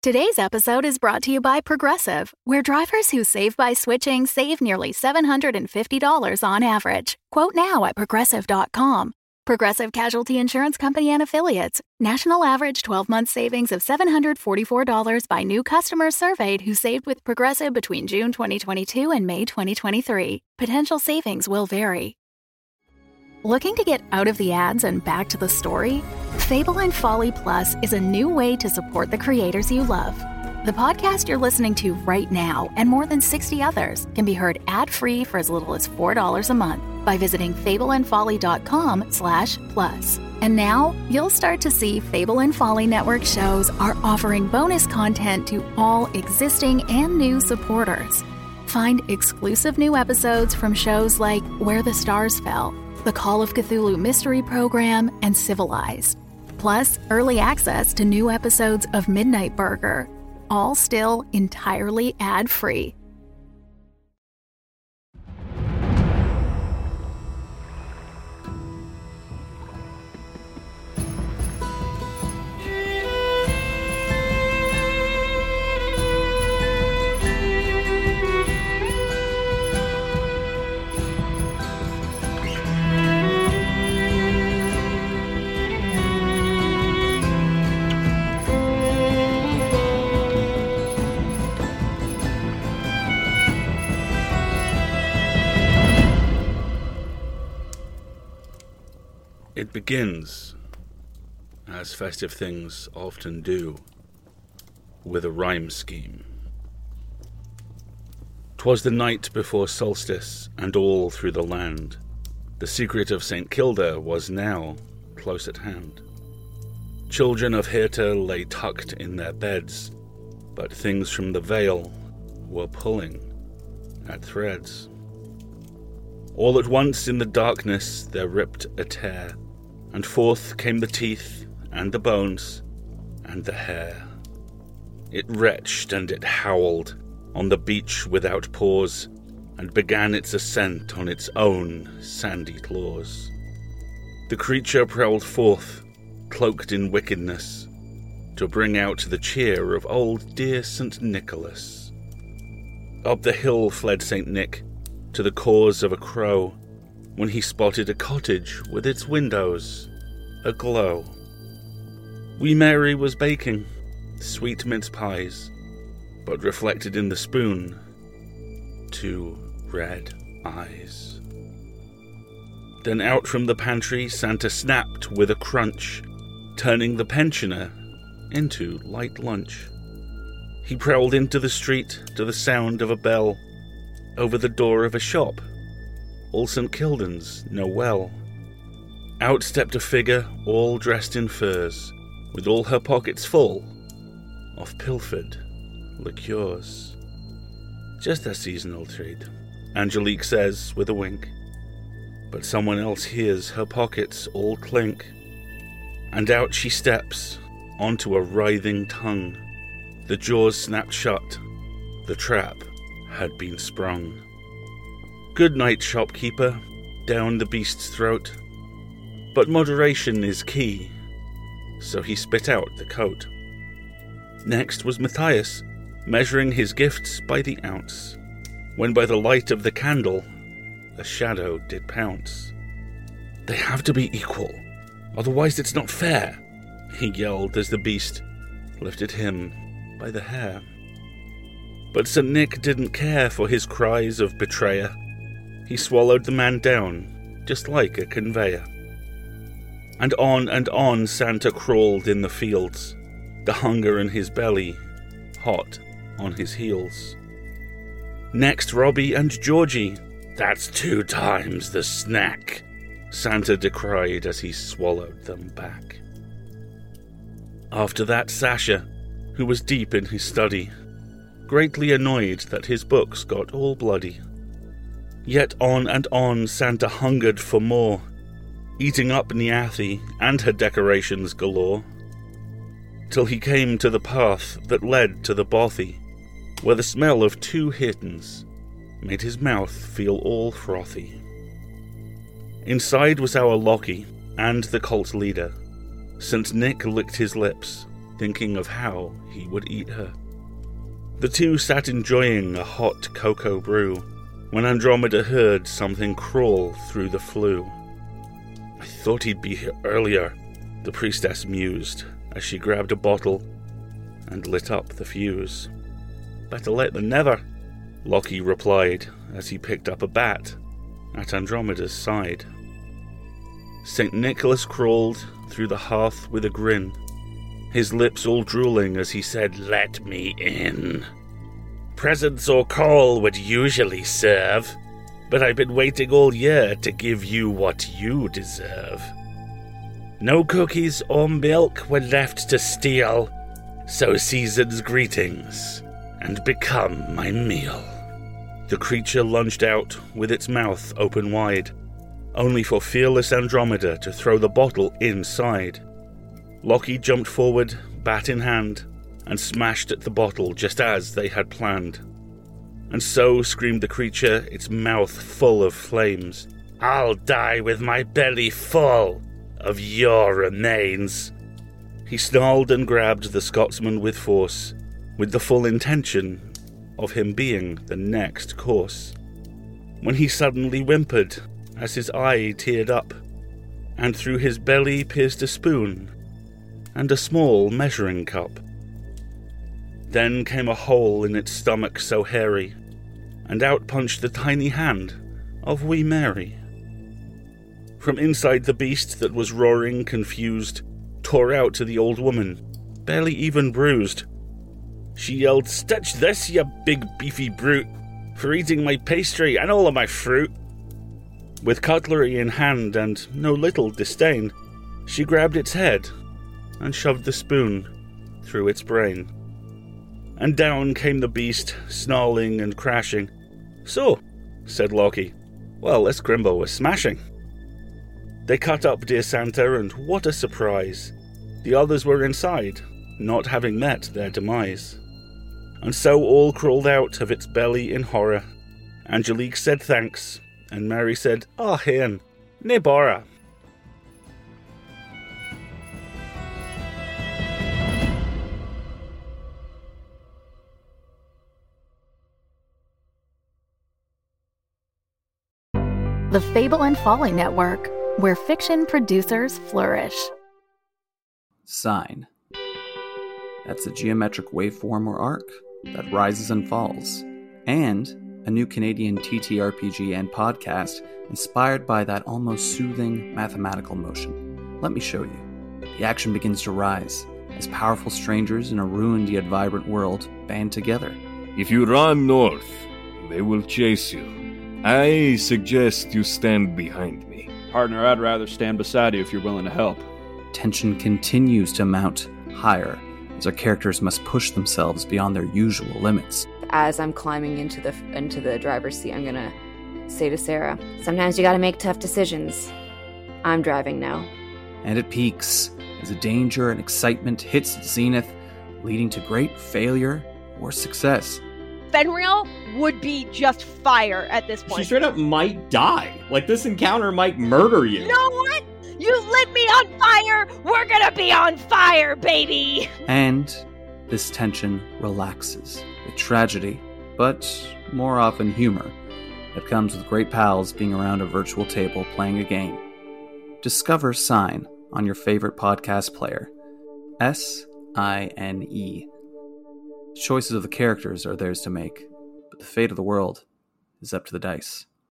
Today's episode is brought to you by Progressive, where drivers who save by switching save nearly $750 on average. Quote now at Progressive.com. Progressive Casualty Insurance Company and Affiliates. National average 12-month savings of $744 by new customers surveyed who saved with Progressive between June 2022 and May 2023. Potential savings will vary. Looking to get out of the ads and back to the story? Fable and Folly Plus is a new way to support the creators you love. The podcast you're listening to right now and more than 60 others can be heard ad-free for as little as $4 a month by visiting fableandfolly.com/plus. And now you'll start to see Fable and Folly Network shows are offering bonus content to all existing and new supporters. Find exclusive new episodes from shows like Where the Stars Fell, the Call of Cthulhu Mystery Program, and Civilized. Plus, early access to new episodes of Midnight Burger, all still entirely ad-free. It begins, as festive things often do, with a rhyme scheme. 'Twas the night before solstice, and all through the land the secret of St. Kilda was now close at hand. Children of Hirta lay tucked in their beds, but things from the Vale were pulling at threads. All at once in the darkness there ripped a tear, and forth came the teeth, and the bones, and the hair. It retched and it howled on the beach without pause, and began its ascent on its own sandy claws. The creature prowled forth, cloaked in wickedness, to bring out the cheer of old dear St. Nicholas. Up the hill fled St. Nick, to the cause of a crow, when he spotted a cottage with its windows aglow. Wee Mary was baking sweet mince pies, but reflected in the spoon 2 red eyes. Then out from the pantry Santa snapped with a crunch, turning the pensioner into light lunch. He prowled into the street to the sound of a bell, over the door of a shop, all St. Kildan's know well. Out stepped a figure all dressed in furs, with all her pockets full of pilfered liqueurs. Just a seasonal treat, Angelique says with a wink, but someone else hears her pockets all clink, and out she steps onto a writhing tongue. The jaws snapped shut, the trap had been sprung. Good night, shopkeeper, down the beast's throat, but moderation is key, so he spit out the coat. Next was Matthias, measuring his gifts by the ounce, when by the light of the candle a shadow did pounce. They have to be equal, otherwise it's not fair, he yelled as the beast lifted him by the hair. But St. Nick didn't care for his cries of betrayer. He swallowed the man down, just like a conveyor. And on Santa crawled in the fields, the hunger in his belly, hot on his heels. Next Robbie and Georgie, that's 2 times the snack, Santa decried as he swallowed them back. After that Sasha, who was deep in his study, greatly annoyed that his books got all bloody. Yet on Santa hungered for more, eating up Nyathi and her decorations galore, till he came to the path that led to the bothy, where the smell of 2 Hirtons made his mouth feel all frothy. Inside was our Lockie and the cult leader. St. Nick licked his lips, thinking of how he would eat her. The two sat enjoying a hot cocoa brew when Andromeda heard something crawl through the flue. "I thought he'd be here earlier," the priestess mused as she grabbed a bottle and lit up the fuse. "Better late than never," Loki replied as he picked up a bat at Andromeda's side. St. Nicholas crawled through the hearth with a grin, his lips all drooling as he said, "Let me in. Presents or coal would usually serve, but I've been waiting all year to give you what you deserve. No cookies or milk were left to steal, so season's greetings and become my meal." The creature lunged out with its mouth open wide, only for fearless Andromeda to throw the bottle inside. Loki jumped forward, bat in hand, and smashed at the bottle just as they had planned. And so screamed the creature, its mouth full of flames, "I'll die with my belly full of your remains." He snarled and grabbed the Scotsman with force, with the full intention of him being the next course, when he suddenly whimpered as his eye teared up, and through his belly pierced a spoon and a small measuring cup. Then came a hole in its stomach so hairy, and out punched the tiny hand of wee Mary. From inside the beast that was roaring, confused, tore out to the old woman, barely even bruised. She yelled, "Stitch this, you big beefy brute, for eating my pastry and all of my fruit." With cutlery in hand and no little disdain, she grabbed its head and shoved the spoon through its brain. And down came the beast, snarling and crashing. "So," said Loki, "well, this Grimbo was smashing." They cut up dear Santa, and what a surprise. The others were inside, not having met their demise. And so all crawled out of its belly in horror. Angelique said thanks, and Mary said, "Ah, hen, ne bora." The Fable and Folly Network, where fiction producers flourish. Sine. That's a geometric waveform or arc that rises and falls. And a new Canadian TTRPG and podcast inspired by that almost soothing mathematical motion. Let me show you. The action begins to rise as powerful strangers in a ruined yet vibrant world band together. If you run north, they will chase you. I suggest you stand behind me. Partner, I'd rather stand beside you if you're willing to help. Tension continues to mount higher as our characters must push themselves beyond their usual limits. As I'm climbing into the driver's seat, I'm gonna say to Sarah, "Sometimes you gotta make tough decisions. I'm driving now." And it peaks as the danger and excitement hits its zenith, leading to great failure or success. Fenrir would be just fire at this point. She straight up might die. Like, this encounter might murder you. You know what? You lit me on fire! We're gonna be on fire, baby! And this tension relaxes with tragedy, but more often humor, that comes with great pals being around a virtual table playing a game. Discover Sine on your favorite podcast player. SINE. The choices of the characters are theirs to make, but the fate of the world is up to the dice.